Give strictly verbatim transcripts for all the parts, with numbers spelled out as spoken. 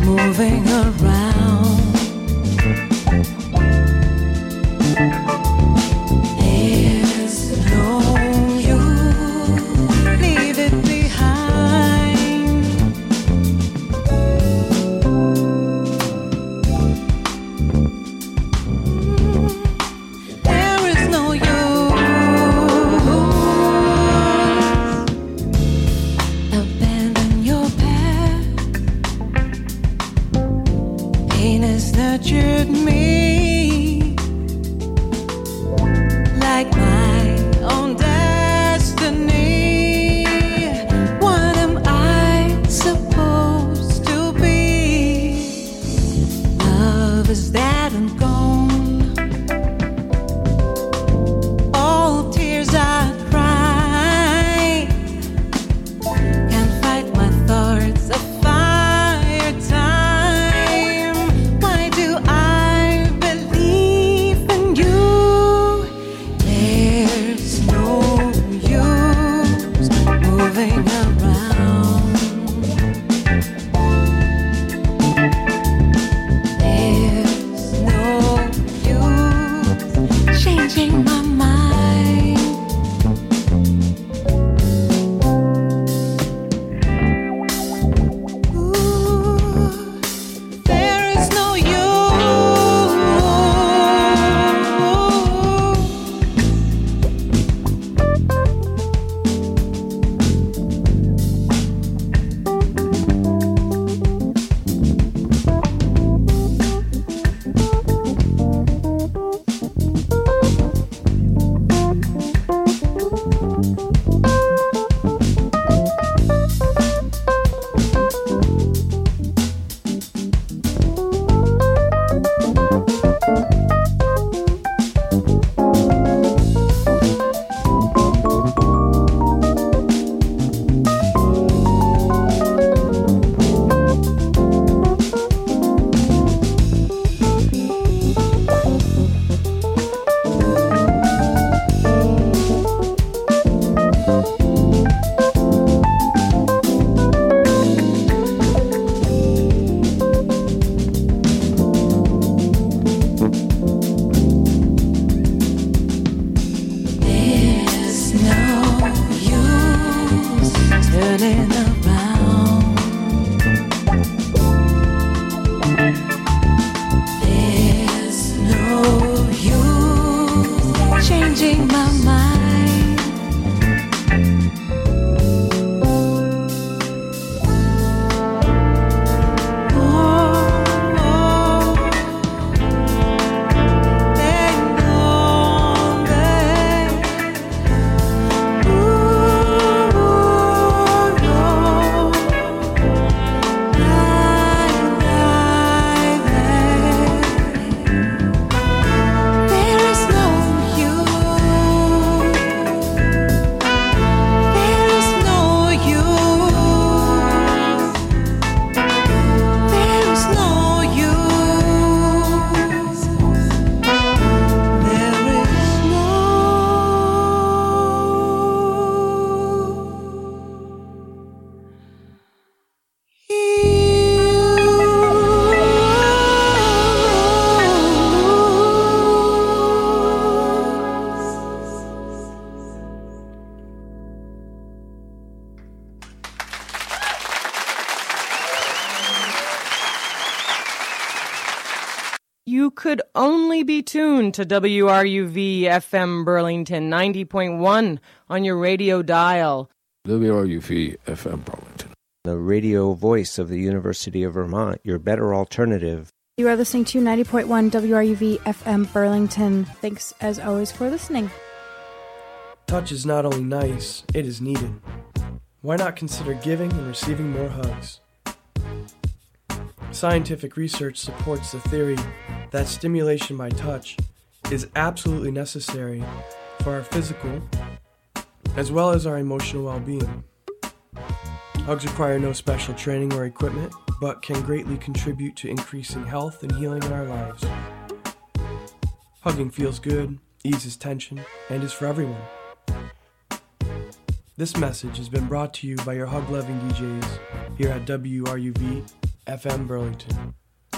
moving around. There's no you, leave it behind. There is no you. Abandon your path. Pain has nurtured me like my own destiny. What am I supposed to be? Love is dead and gone. All tears I cry can't fight my thoughts of fire time. Why do I believe in you? There's no use moving around. There's no use changing my mind. Ooh, there is no you. There's no use turning around. There's no use changing my mind. Oh, oh, they know that. Ooh, no. There is no you. There is no you. There is no you. There is no You could only be tuned to W R U V F M Burlington ninety point one on your radio dial. W R U V F M Burlington. The radio voice of the University of Vermont, your better alternative. You are listening to ninety point one W R U V F M Burlington. Thanks, as always, for listening. Touch is not only nice, it is needed. Why not consider giving and receiving more hugs? Scientific research supports the theory that stimulation by touch is absolutely necessary for our physical as well as our emotional well-being. Hugs require no special training or equipment, but can greatly contribute to increasing health and healing in our lives. Hugging feels good, eases tension, and is for everyone. This message has been brought to you by your hug-loving D Js here at W R U V F M Burlington.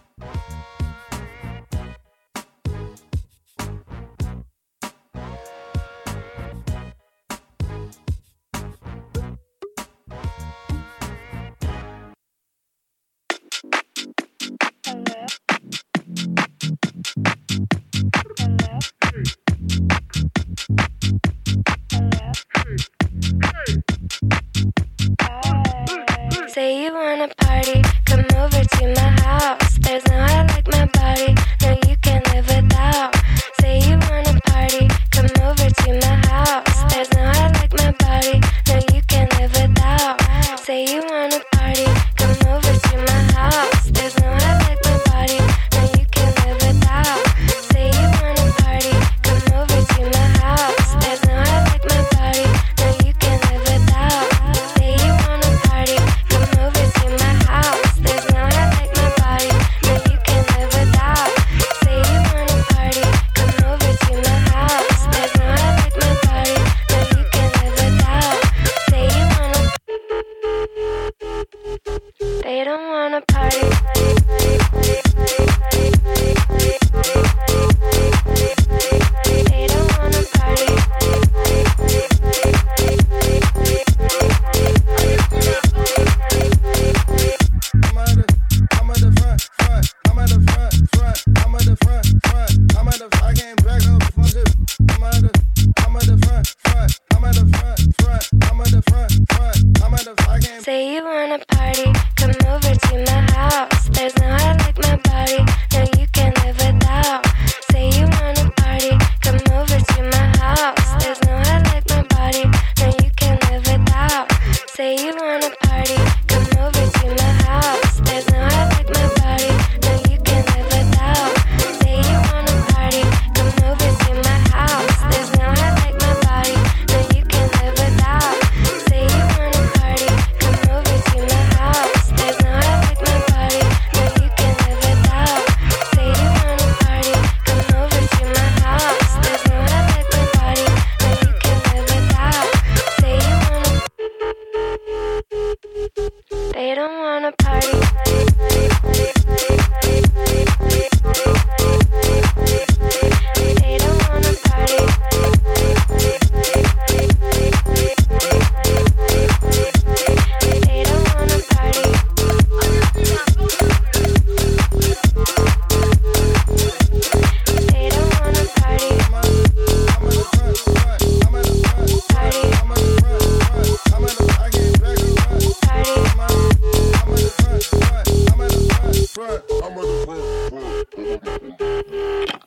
Say you wanna party, come over to my house. There's no I like my body, no you can't live without. Say you wanna party, come over to my house. There's no I like my body, no you can't live without. Say you wanna party, come over to my house. There's no I like my body, no you can't live without. Say you wanna party, come over to my house. There's no I like my body, no you can't live without. Say you wanna party, come over to my house. There's no I like my body, no you can't live without. Say you wanna party, come over to my house. There's no I like my body, no you can't live without. Say you wanna. They don't wanna party. They don't wanna party. I'm at the front, front. I'm at the front, front. I'm at the front, front. I'm at the. I can't back up. I'm at the. I'm at the front, front. I'm at the front, front. I'm at the front, front. I'm at the. I can't. Say you wanna party, come over to my house. There's no I like my body, no you can't live without. Say you wanna party, come over to my house. There's no I like my body, no you can't live without. Say you wanna party, come over to my house. There's no I like my body, no you can't live without. Say you wanna party, come over to my house. There's no I like my body, no you can't live without. Say you wanna party, come over to my house. There's no I like my body, no you can't live without. Say you wanna party, come over to my house. There's no I like my body, no you can't live without. Say you wanna. They don't wanna party. They don't wanna party. They don't wanna party. They don't wanna party. I'm at the front, front. I'm at the front, Party, I'm at the front, front. I'm at the. I can't back up. party. I'm at the front, front. I'm at the front, front. I'm at the front, front.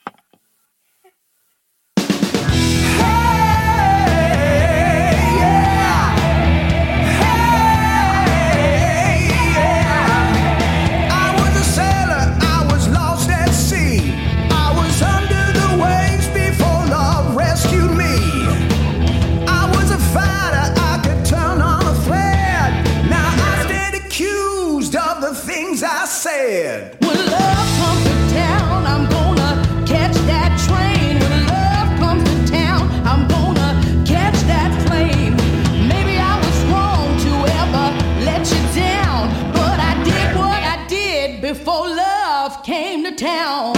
I was a sailor, I was lost at sea. I was under the waves before love rescued me. I was a fighter, I could turn on a thread. Now I stand accused of the things I said. When love comes to town, I'm gonna catch that train. When love comes to town, I'm gonna catch that flame. Maybe I was wrong to ever let you down, but I did what I did before love came to town.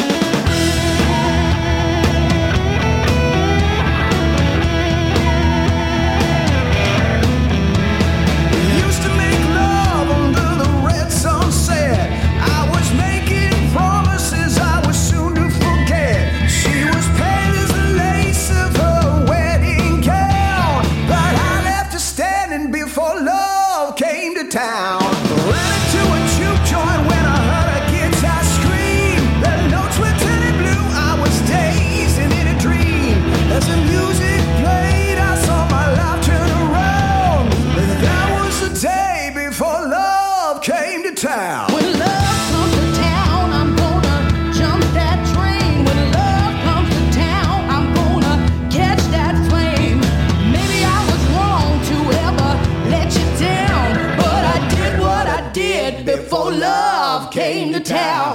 We used to make love under the red sunset. I was making promises I was soon to forget. She was pale as the lace of her wedding gown, but I left her standing before love came to town. Ran into a juke joint when I heard a guitar scream. The notes were turning blue, I was dazed and in a dream. As the music played, I saw my life turn around. That was the day before love came to town. When love comes to town, I'm gonna jump that train. When love comes to town, I'm gonna catch that flame. Maybe I was wrong to ever let you down, but I did what I did before love came to town.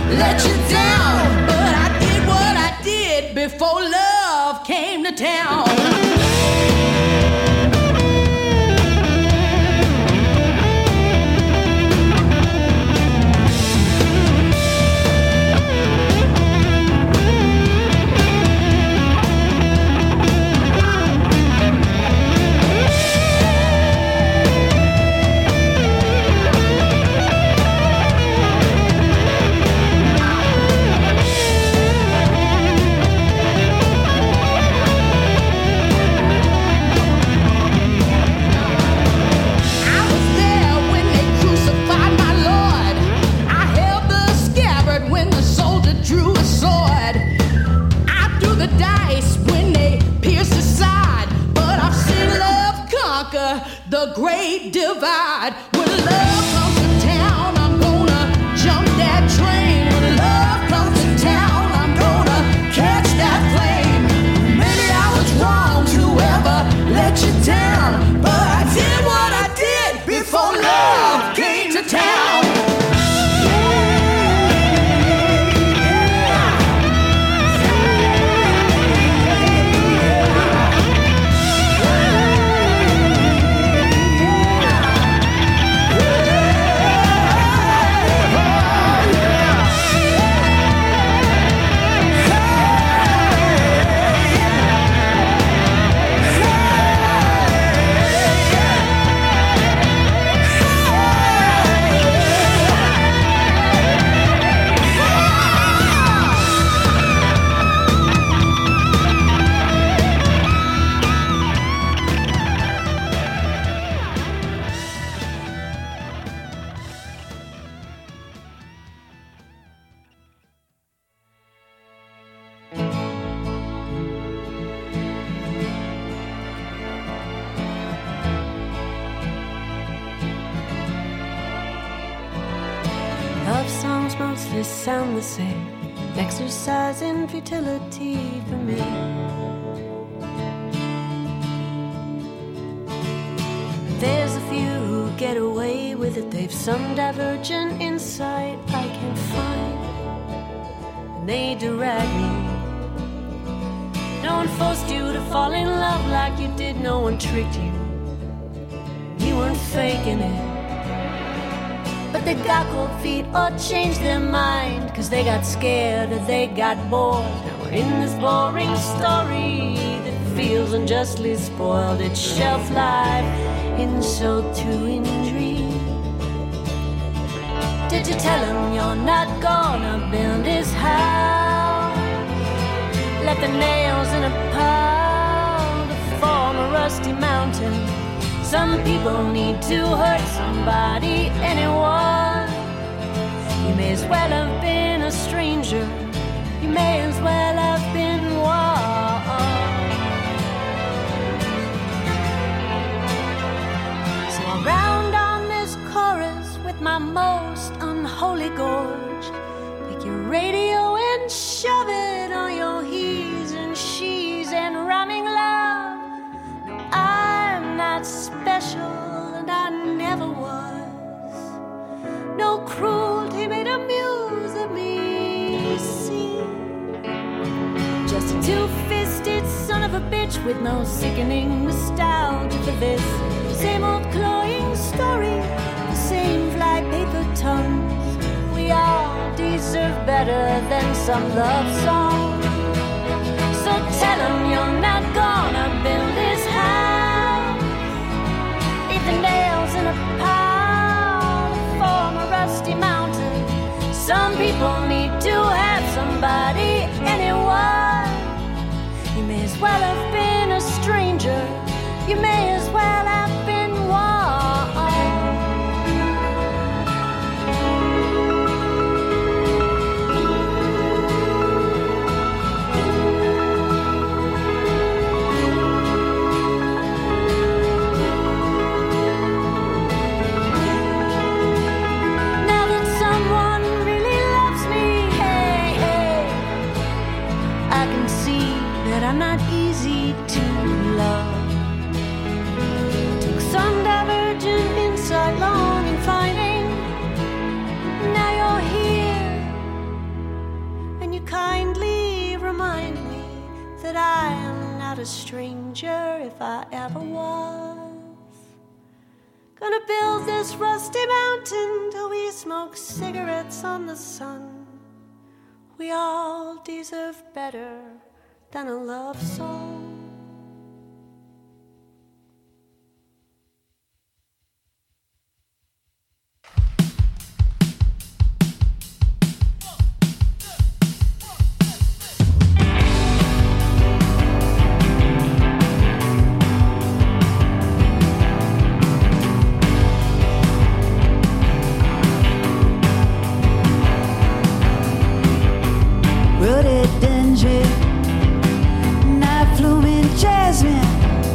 let you down. But I did what I did before love came to town. The great divide. When love comes to town, I'm gonna jump that train. When love comes to town, I'm gonna catch that flame. Maybe I was wrong to ever let you down, but I did what I did before love came to town. Sound the same, exercise in futility for me. There's a few who get away with it. They've some divergent insight I can't find, and they direct me. No one forced you to fall in love like you did. No one tricked you. You weren't faking it. But they got cold feet or changed their mind, cause they got scared or they got bored. Now we're in this boring story that feels unjustly spoiled. Its shelf life insult to injury. Did you tell him you're not gonna build his house? Let the nails in a pile to form a rusty mountain. Some people need to hurt somebody, anyone. You may as well have been a stranger. You may as well have been one. So I'll round on this chorus with my most unholy gorge. Take your radio and shove it on your he's and she's and rhyming love. No, I'm not special and I never was. No cruelty made a muse of me, see. Just a two-fisted son of a bitch with no sickening nostalgia for this same old cloying story, the same fly-paper tongues. We all deserve better than some love song. So tell him you're not gonna build his house. Leave the nails in a pile to form a rusty mountain. Some people need to have somebody, anyone. You may as well have been a stranger. You may as well have been one. I'm not easy to love. Took some divergent insight long in finding. Now you're here, stranger if I ever was. Gonna build this rusty mountain till we smoke cigarettes on the sun. We all deserve better than a love song. Rhododendron, night blooming jasmine,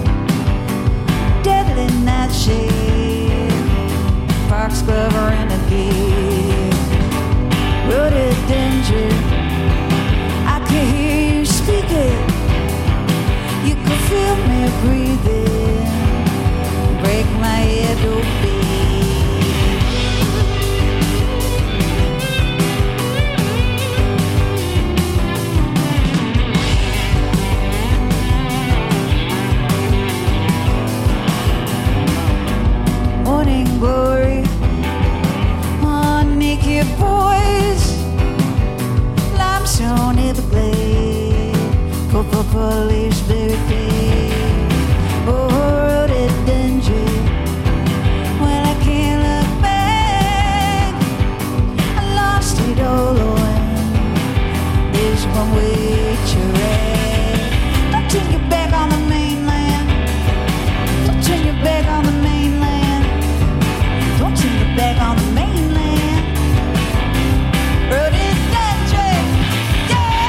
deadly nightshade, foxglove renegade. Rhododendron, I can hear you speaking, you can feel me breathing, break my head open. Morning glory on naked boys, limestone Everglade, purple polish berry fade. Oh, rhododendron, when I can't look back, I lost it all on this one-way track. Don't turn your back on the mainland, don't turn your back on the mainland. Don't turn your back on the mainland. Rhododendron, yeah.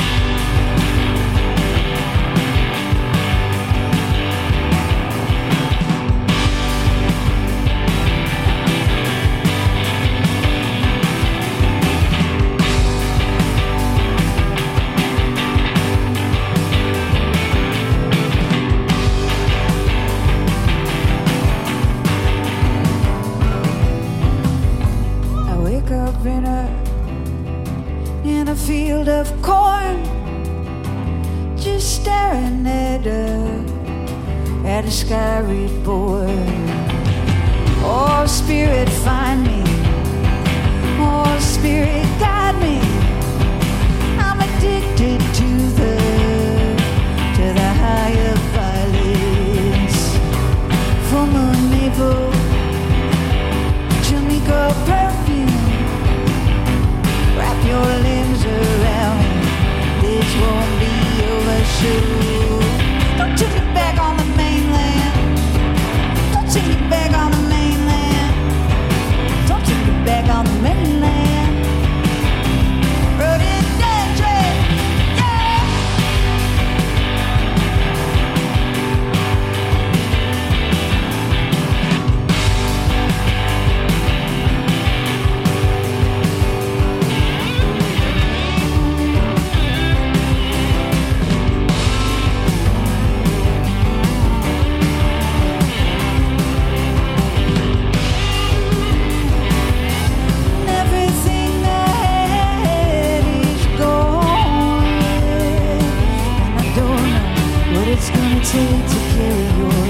Up in a in a field of corn, just staring at a at a sky reborn. Oh, spirit, find me. Oh, spirit, guide me. I'm addicted to the to the higher violence. Full moon maple, Jamaica perfume. Wrap your limbs around me, this won't be over soon. Don't turn your back on the mainland. Don't turn your back on the mainland. Don't turn your back on the mainland. Rhododendron, yeah. Everything I had is gone, and I don't know what it's gonna take to carry your